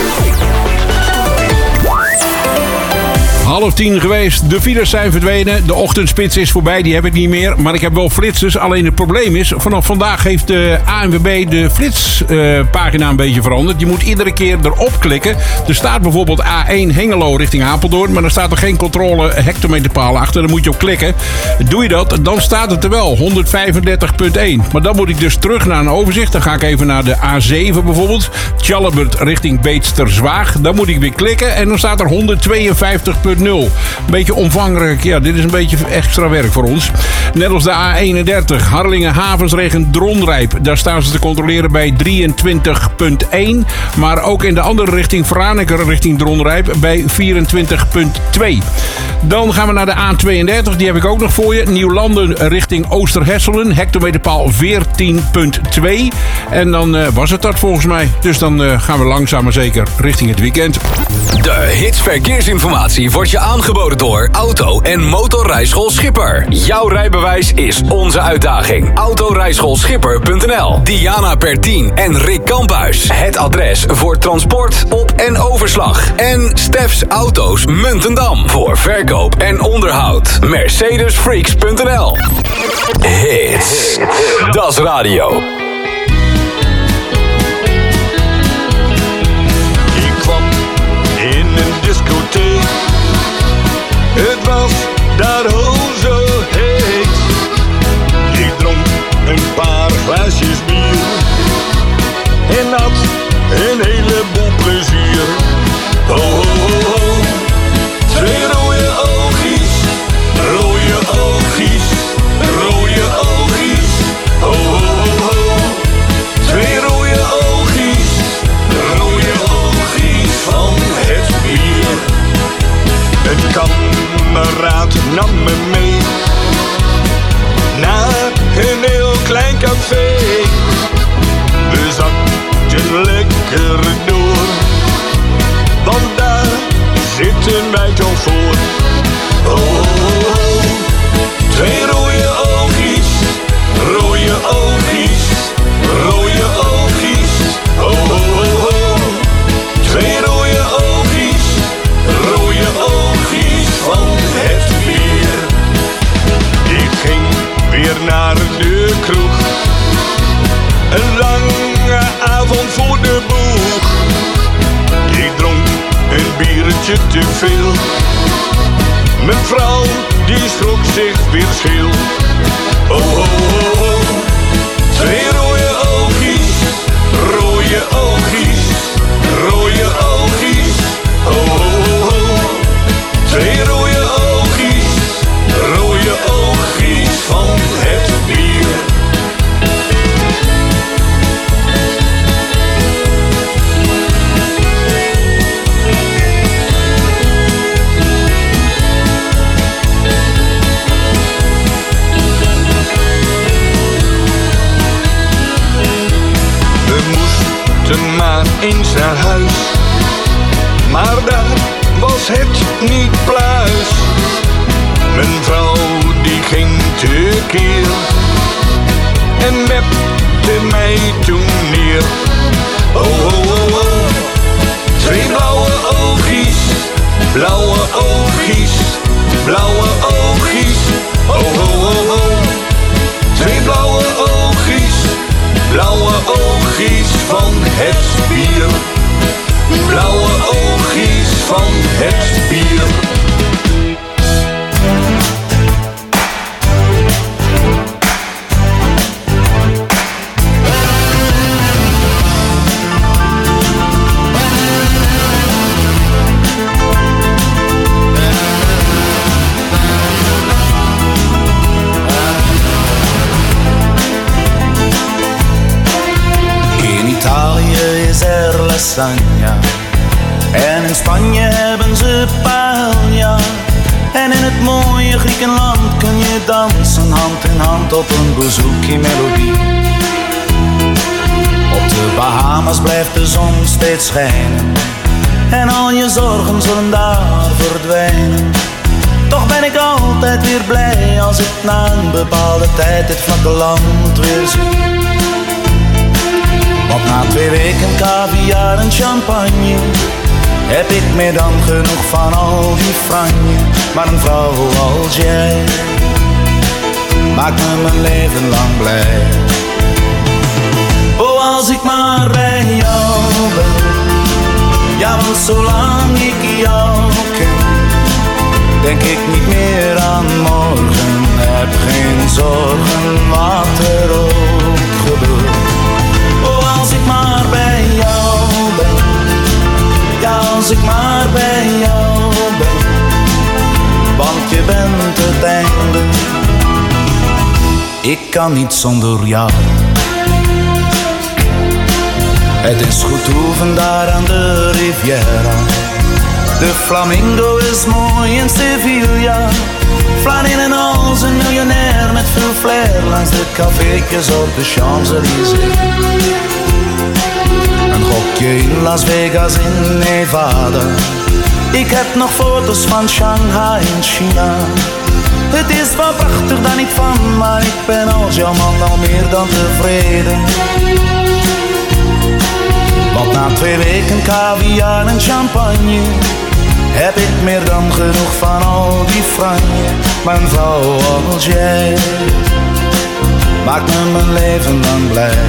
Half tien geweest, de files zijn verdwenen, de ochtendspits is voorbij, die heb ik niet meer. Maar ik heb wel flitsers, alleen het probleem is, vanaf vandaag heeft de A N W B de flitspagina uh, een beetje veranderd. Je moet iedere keer erop klikken. Er staat bijvoorbeeld A één Hengelo richting Apeldoorn, maar er staat er geen controle hectometerpaal achter. Dan moet je op klikken. Doe je dat, dan staat het er wel, honderdvijfendertig punt één. Maar dan moet ik dus terug naar een overzicht. Dan ga ik even naar de A zeven bijvoorbeeld, Tjallebert richting Beetsterzwaag. Dan moet ik weer klikken en dan staat er honderdtweeënvijftig punt nul. Een beetje omvangrijk. Ja, dit is een beetje extra werk voor ons. Net als de A eenendertig. Harlingen Havensregen Dronrijp. Daar staan ze te controleren bij drieëntwintig punt één. Maar ook in de andere richting, Franeker richting Dronrijp, bij vierentwintig punt twee. Dan gaan we naar de A tweeëndertig. Die heb ik ook nog voor je. Nieuwlanden richting Oosterhesselen. Hectometerpaal veertien punt twee. En dan uh, was het dat volgens mij. Dus dan uh, gaan we langzaam maar zeker richting het weekend. De Hits Verkeersinformatie wordt je aangeboden door Auto- en Motorrijschool Schipper. Jouw rijbewijs is onze uitdaging. Autorijschool Schipper punt n l. Diana Pertien en Rick Kamphuis. Het adres voor transport, op- en overslag. En Stefs Auto's Muntendam. Voor verkoop en onderhoud. Mercedes Freaks punt n l. Hits. Das Radio. Ik kwam in een discotheek. Het was daar oh zo heet. Ik dronk een paar glaasjes bier en had een heleboel plezier. Ho, ho, ho, ho. Twee rode oogjes, rode oogjes, rode oogjes. Ho, ho, ho, ho. Twee rode oogjes, rode oogjes van het bier. Een kameraad nam me mee naar een heel klein café. We zakten lekker door, want daar zitten wij toch voor. Oh, oh, oh. Twee rode oogjes, rode oogjes, rode oogjes. Oh, oh, oh, oh. Twee rode oogjes, rode oogjes van het bier. Ik ging weer naar de kroeg, een lange avond voor de boeg. Ik dronk een biertje te veel, mijn vrouw die schrok zich weer scheel. Oh, oh, oh, oh. Twee rode oogjes, rode oogjes, rode oogjes. Oh, oh, oh. Twee rode oogjes, rode oogjes van het bier. Maar eens naar huis, maar daar was het niet pluis. Mijn vrouw die ging tekeer en wepte mij toen neer. Oh, oh, oh, oh. Twee blauwe oogjes, blauwe oogjes, blauwe oogjes. Oh, oh, oh, oh. Twee blauwe oogjes, blauwe oogjes van het bier. Blauwe oogjes van het bier. En in Spanje hebben ze paella. En in het mooie Griekenland kun je dansen hand in hand op een bouzouki melodie. Op de Bahamas blijft de zon steeds schijnen en al je zorgen zullen daar verdwijnen. Toch ben ik altijd weer blij als ik na een bepaalde tijd dit vlakke land weer zie. Want na twee weken caviar en champagne heb ik meer dan genoeg van al die franje. Maar een vrouw als jij maakt me mijn leven lang blij. Oh, als ik maar bij jou ben, ja, want zolang ik jou ken, denk ik niet meer aan morgen. Heb geen zorgen wat er ook gebeurt. Oh, als ik maar bij jou ben, ja, als ik maar bij jou ben, want je bent het einde. Ik kan niet zonder jou. Het is goed oefen daar aan de Riviera. De flamingo is mooi in Sevilla. Flaninen als een miljonair met veel flair langs de caféetjes op de Champs-Élysées. Een gokje in Las Vegas in Nevada. Ik heb nog foto's van Shanghai in China. Het is wel prachtig, daar niet van, maar ik ben als jouw man al meer dan tevreden. Want na twee weken caviar en champagne heb ik meer dan genoeg van al die franje. Maar een vrouw als jij maakt me mijn leven lang blij.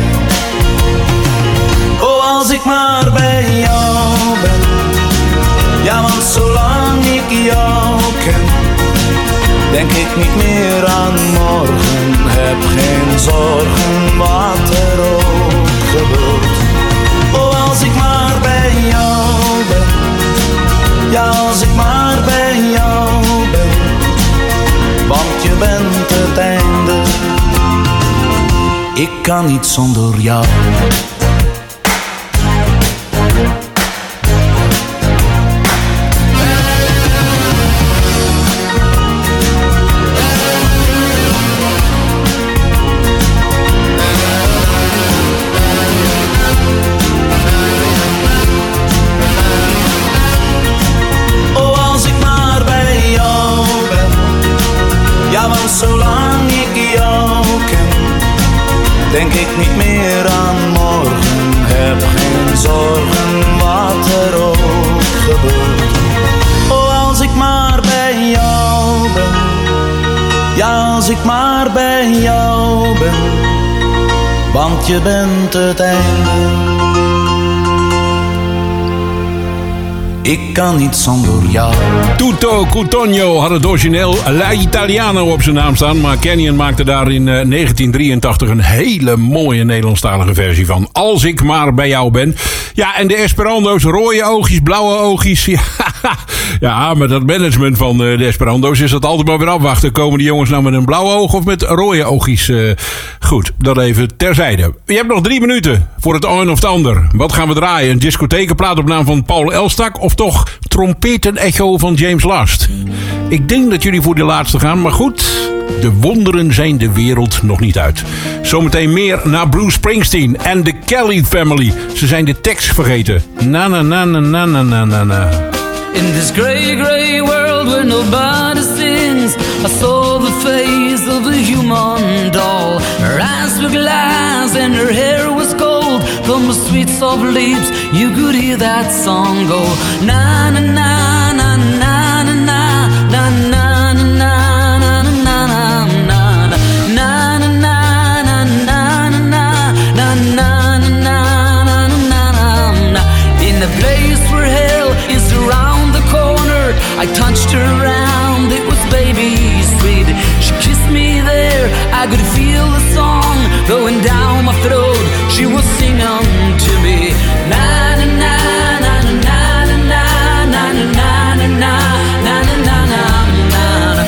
Oh, als ik maar bij jou ben, ja, want zolang ik jou ken, niet meer aan morgen, heb geen zorgen wat er ook gebeurt. Oh, als ik maar bij jou ben, ja, als ik maar bij jou ben, want je bent het einde, ik kan niet zonder jou. Zolang ik jou ken, denk ik niet meer aan morgen, heb geen zorgen wat er ook gebeurt. Oh, als ik maar bij jou ben, ja, als ik maar bij jou ben, want je bent het einde, ik kan niet zonder jou. Tutto Cutugno had het origineel La Italiano op zijn naam staan, maar Canyon maakte daar in uh, negentien drieëntachtig een hele mooie Nederlandstalige versie van. Als ik maar bij jou ben. Ja, en de Esperando's, rode oogjes, blauwe oogjes. Ja, ja, met dat management van uh, de Esperando's is dat altijd maar weer afwachten. Komen die jongens nou met een blauwe oog of met rode oogjes? Uh, goed, dat even terzijde. Je hebt nog drie minuten voor het een of het ander. Wat gaan we draaien? Een discothekenplaat op naam van Paul Elstak of toch trompetenecho van James Last? Ik denk dat jullie voor de laatste gaan, maar goed, de wonderen zijn de wereld nog niet uit. Zometeen meer naar Bruce Springsteen en de Kelly Family. Ze zijn de tekst vergeten. Na na na na na na na na na. In this grey, grey world where nobody sings, I saw the face of a human doll. Her eyes were glass and her hair was gold. From the sweet soft lips you could hear that song go. Na na na na na na na na na na na na na na. In a place where hell is around the corner, I touched her around, it was baby sweet. She kissed me there, I could feel the song going down my throat. She was singing to me. Na na na na na na na na na na na na na na na.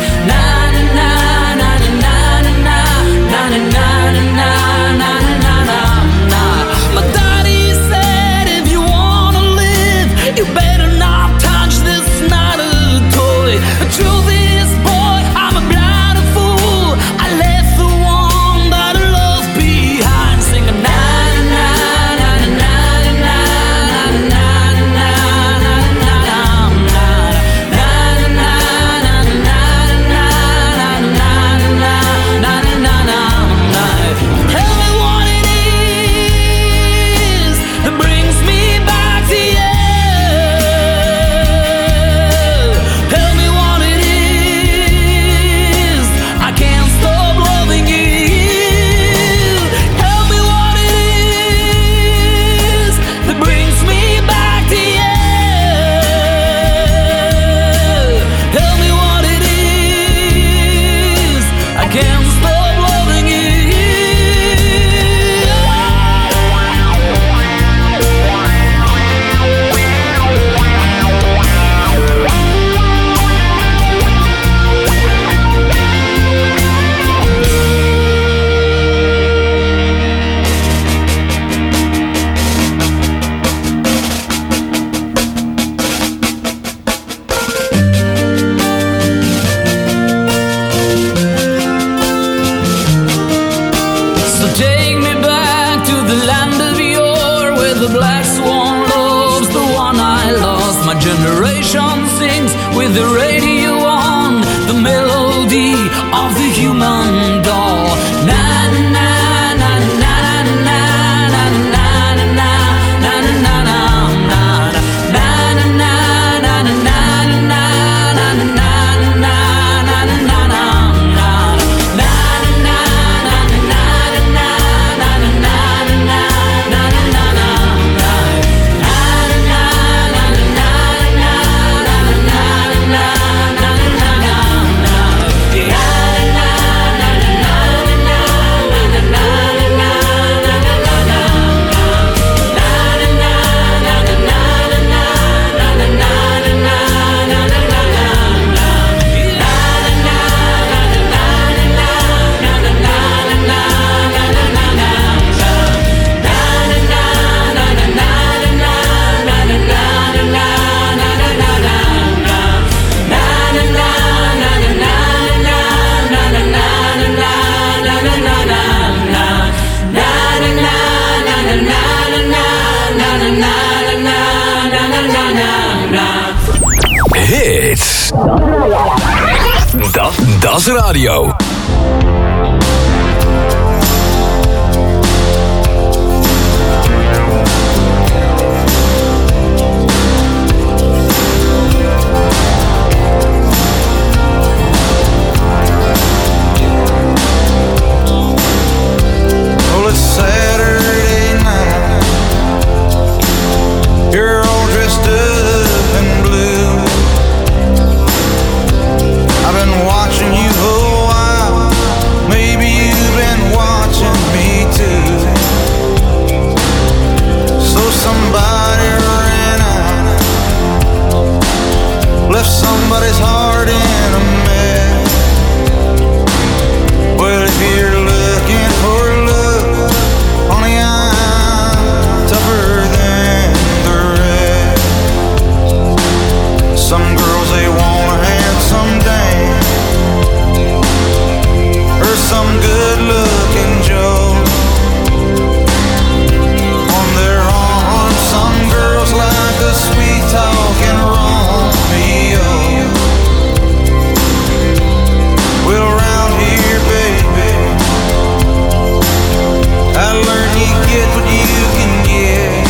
with the radio on, the melody of the human doll. Na na na na na na na na na na na na yeah. Hits. Dat, dat is radio. Well, it's Saturday night. You're all dressed up in blue. I've been watching you for a while. Maybe you've been watching me too. So somebody ran out, left somebody's heart in a mess. Well, if you're looking for love, honey, I'm tougher than the rest. Some girls, they want a handsome dame, or some good-looking Joe. On their arm, some girls like a sweet-talking Romeo. Well, around here, baby, I learned you get what you can get.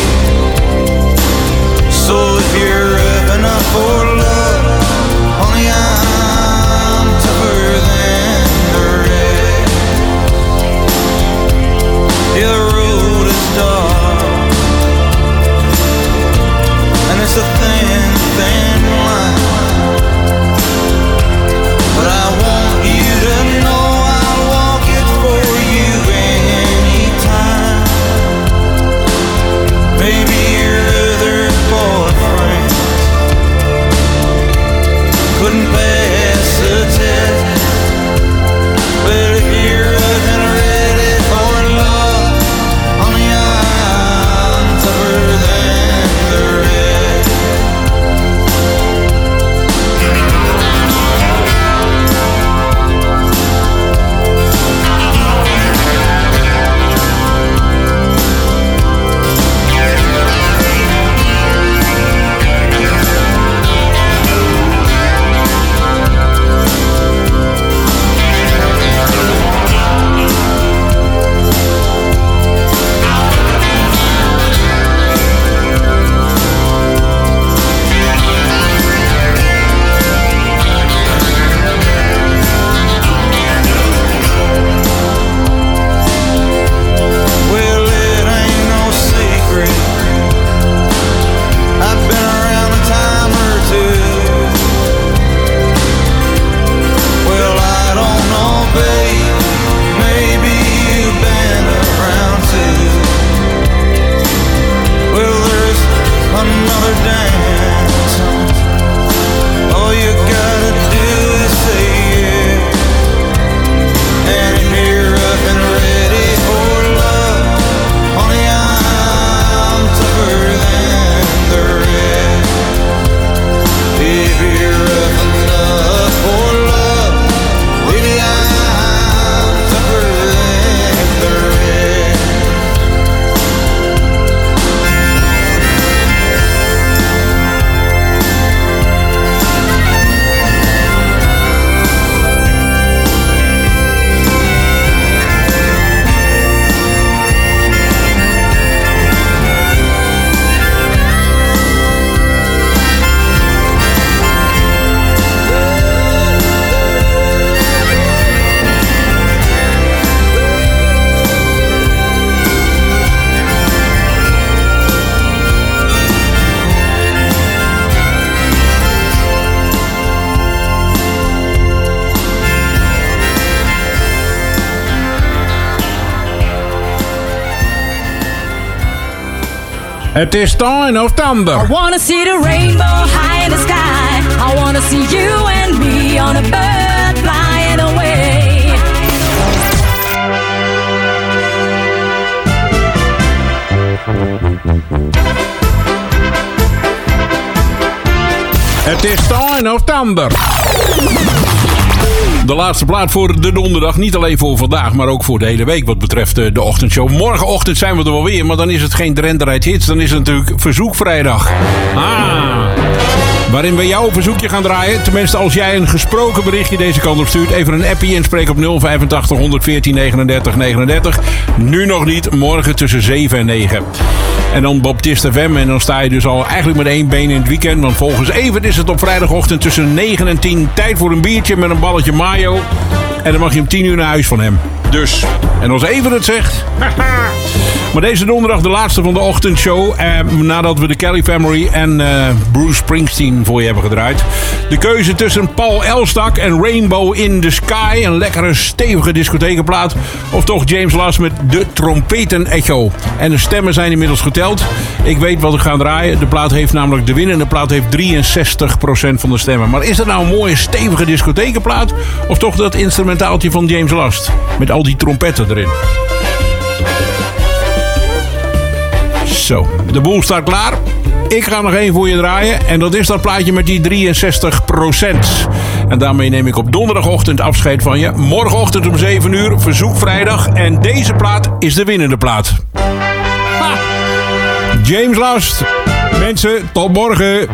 So if you're up enough for love, honey, I'm tougher than the rest. Yeah, the road is dark, and it's a thin, thin line. But I want you to know I'll walk it for you anytime. Maybe your other boyfriend couldn't pass the test. But if you're up and ready for love, honey, I'm tougher than the rest. Well, it ain't no secret, I've been around a time or two. Well, I don't know, babe, maybe you've been around too. Well, there's another dance. All you gotta do is say yeah. And if you're up and ready for love, honey, I'm tougher than the rest. If you're up enough for love, baby, I'm tougher than the rest. Het is tien november. I wanna see the rainbow high in the sky. I wanna see you and me on a bird flying away. Het is tien november. De laatste plaat voor de donderdag. Niet alleen voor vandaag, maar ook voor de hele week wat betreft de ochtendshow. Morgenochtend zijn we er wel weer, maar dan is het geen Drenthe Rijdt Hits. Dan is het natuurlijk Verzoekvrijdag. Ah... Waarin we jouw verzoekje gaan draaien. Tenminste, als jij een gesproken berichtje deze kant op stuurt. Even een appie en spreek op nul vijfentachtig honderdveertien negenendertig negenendertig. Nu nog niet, morgen tussen zeven en negen. En dan Baptiste F M. En dan sta je dus al eigenlijk met één been in het weekend. Want volgens Evert is het op vrijdagochtend tussen negen en tien. Tijd voor een biertje met een balletje mayo. En dan mag je om tien uur naar huis van hem. Dus, en als Evert het zegt... Maar deze donderdag de laatste van de ochtendshow. Eh, nadat we de Kelly Family en eh, Bruce Springsteen voor je hebben gedraaid. De keuze tussen Paul Elstak en Rainbow in the Sky. Een lekkere stevige discothekenplaat. Of toch James Last met de trompeten echo. En de stemmen zijn inmiddels geteld. Ik weet wat ik ga draaien. De plaat heeft namelijk de winnende plaat heeft drieënzestig procent van de stemmen. Maar is dat nou een mooie stevige discothekenplaat? Of toch dat instrumentaaltje van James Last? Met al die trompetten erin. Zo, de boel staat klaar. Ik ga nog één voor je draaien. En dat is dat plaatje met die drieënzestig procent. En daarmee neem ik op donderdagochtend afscheid van je. Morgenochtend om zeven uur, Verzoekvrijdag. En deze plaat is de winnende plaat. Ha! James Last. Mensen, tot morgen.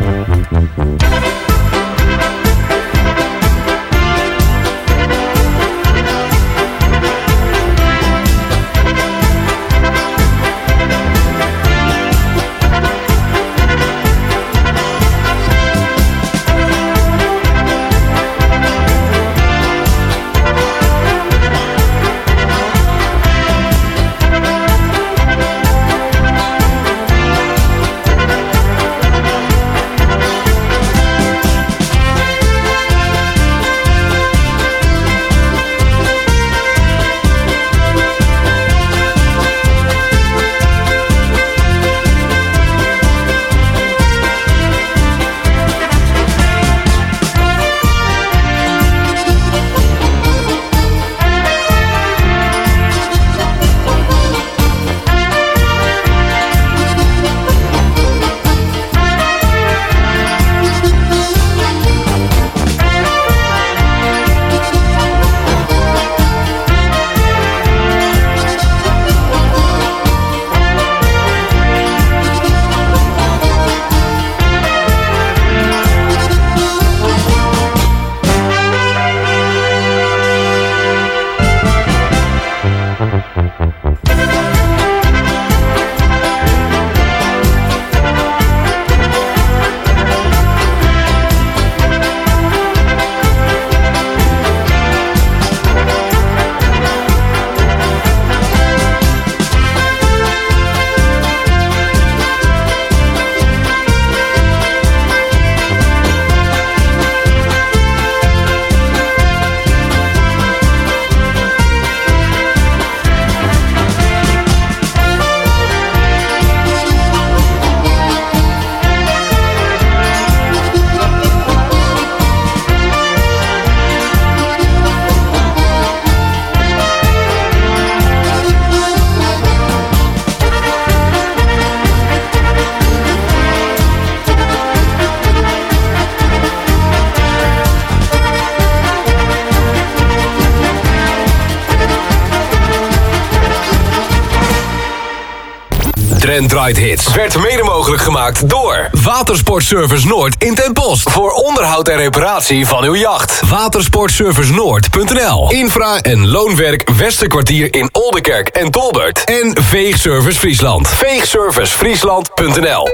Drenthe Rijdt Hits werd mede mogelijk gemaakt door Watersportservice Noord in Ten Post. Voor onderhoud en reparatie van uw jacht. watersportservice noord punt n l. Infra- en loonwerk Westerkwartier in Oldenkerk en Tolbert. En Veegservice Friesland. veegservice friesland punt n l.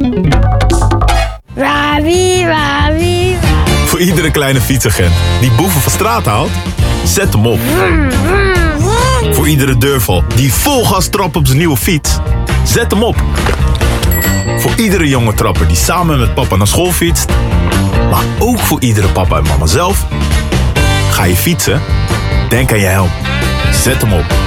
Wawie, wawie. Voor iedere kleine fietsagent die boeven van straat haalt, zet hem op. Vroom, vroom, vroom. Voor iedere deurval die vol gas trapt op zijn nieuwe fiets, zet hem op. Voor iedere jonge trapper die samen met papa naar school fietst, maar ook voor iedere papa en mama zelf. Ga je fietsen? Denk aan je helm. Zet hem op.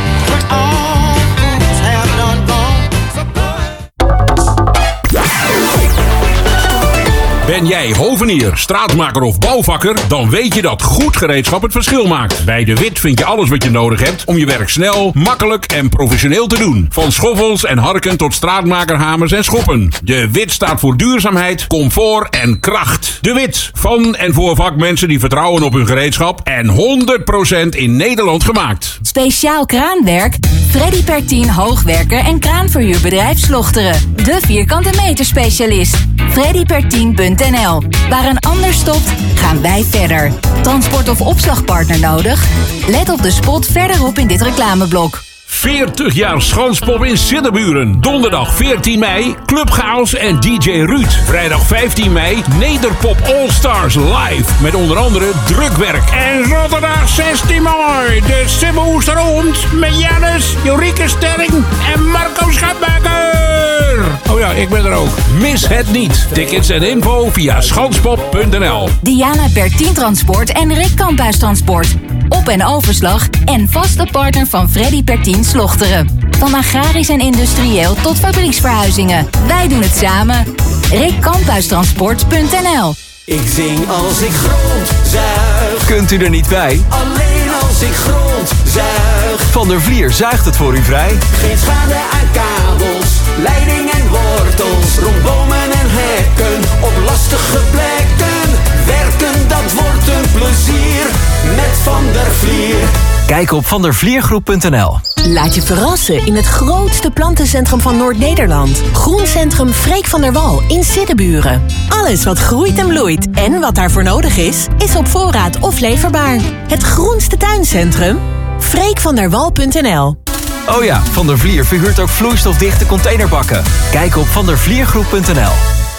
Ben jij hovenier, straatmaker of bouwvakker? Dan weet je dat goed gereedschap het verschil maakt. Bij De Wit vind je alles wat je nodig hebt om je werk snel, makkelijk en professioneel te doen. Van schoffels en harken tot straatmakerhamers en schoppen. De Wit staat voor duurzaamheid, comfort en kracht. De Wit, van en voor vakmensen die vertrouwen op hun gereedschap en honderd procent in Nederland gemaakt. Speciaal kraanwerk? Freddy Pertien hoogwerker en kraanverhuurbedrijf Slochteren. De vierkante meter specialist. Freddy Pertien punt n l. Waar een ander stopt, gaan wij verder. Transport- of opslagpartner nodig? Let op de spot verderop in dit reclameblok. veertig jaar Schanspop in Siddeburen. Donderdag veertien mei, Club Chaos en D J Ruud. Vrijdag vijftien mei, Nederpop All Stars live. Met onder andere Drukwerk. En zaterdag zestien mei, de Simmelhoester rond. Met Jannes, Jorike Sterring en Marco Schaapmaker. Oh ja, ik ben er ook. Mis het niet. Tickets en info via schanspop punt n l. Diana Pertien Transport en Rick Kamphuis Transport. Op- en overslag en vaste partner van Freddy Pertien Slochteren. Van agrarisch en industrieel tot fabrieksverhuizingen. Wij doen het samen. rick kamphuis transport punt n l. Ik zing als ik grondzuig. Kunt u er niet bij? Alleen als ik grondzuig. Van der Vlier zuigt het voor u vrij. Geen schade aan kabels, leiding en wortels. Rond bomen en hekken, op lastige plekken. Werken, dat wordt een plezier. Met Van der Vlier. Kijk op van der vliergroep punt n l. Laat je verrassen in het grootste plantencentrum van Noord-Nederland. Groencentrum Freek van der Wal in Siddeburen. Alles wat groeit en bloeit en wat daarvoor nodig is, is op voorraad of leverbaar. Het groenste tuincentrum? freek van der wal punt n l. Oh ja, Van der Vlier verhuurt ook vloeistofdichte containerbakken. Kijk op van der vliergroep punt n l.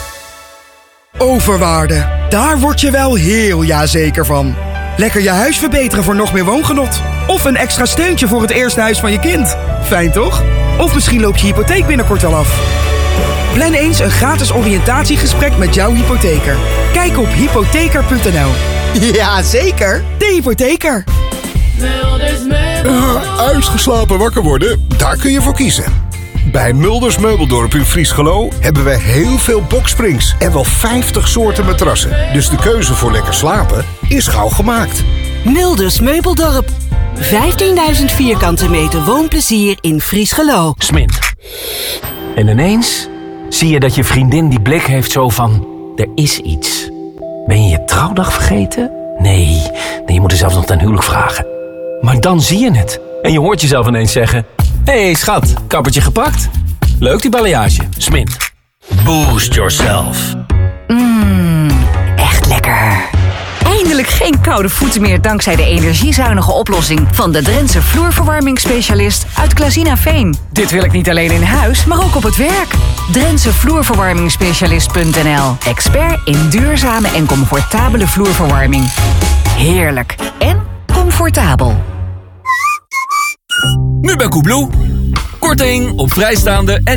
Overwaarde, daar word je wel heel jazeker van. Lekker je huis verbeteren voor nog meer woongenot. Of een extra steuntje voor het eerste huis van je kind. Fijn toch? Of misschien loopt je hypotheek binnenkort wel af. Plan eens een gratis oriëntatiegesprek met jouw hypotheker. Kijk op hypotheker punt n l. Ja, zeker. De hypotheker. Uh, uitgeslapen wakker worden, daar kun je voor kiezen. Bij Mulders Meubeldorp in Friesgelo hebben we heel veel boksprings en wel vijftig soorten matrassen. Dus de keuze voor lekker slapen is gauw gemaakt. Mulders Meubeldorp. vijftienduizend vierkante meter woonplezier in Friesgelo. Smint. En ineens zie je dat je vriendin die blik heeft zo van... er is iets. Ben je je trouwdag vergeten? Nee, nee, je moet er zelfs nog ten huwelijk vragen. Maar dan zie je het. En je hoort jezelf ineens zeggen... Hé hey, schat, kappertje gepakt? Leuk die balayage. Smint. Boost yourself. Mmm, echt lekker. Eindelijk geen koude voeten meer dankzij de energiezuinige oplossing van de Drentse vloerverwarmingsspecialist uit Klazinaveen. Dit wil ik niet alleen in huis, maar ook op het werk. Drentse vloerverwarmingsspecialist punt n l. Expert in duurzame en comfortabele vloerverwarming. Heerlijk en comfortabel. Nu bij Koebloe. Korting op vrijstaande en